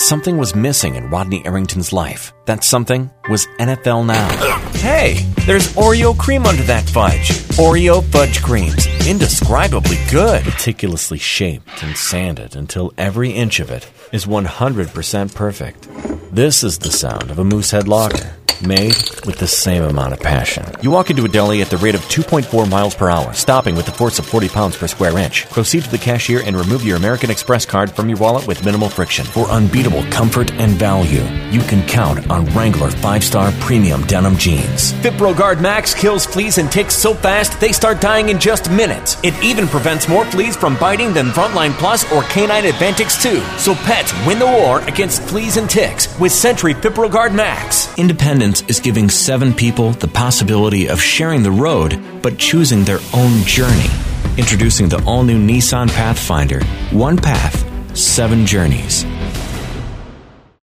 something was missing in Rodney Arrington's life. That something was NFL Now. Hey, there's Oreo cream under that fudge. Oreo fudge creams. Indescribably good. Meticulously shaped and sanded until every inch of it is 100% perfect. This is the sound of a Moosehead Lager, made with the same amount of passion. You walk into a deli at the rate of 2.4 miles per hour, stopping with the force of 40 pounds per square inch. Proceed to the cashier and remove your American Express card from your wallet with minimal friction. For unbeatable comfort and value, you can count on Wrangler 5-star premium denim jeans. FitBroGuard Max kills fleas and ticks so fast they start dying in just minutes. It even prevents more fleas from biting than Frontline Plus or Canine Advantix 2. So pets win the war against fleas and ticks with Sentry FitBroGuard Max. Independence is giving 7 people the possibility of sharing the road, but choosing their own journey. Introducing the all-new Nissan Pathfinder. One path, 7 journeys.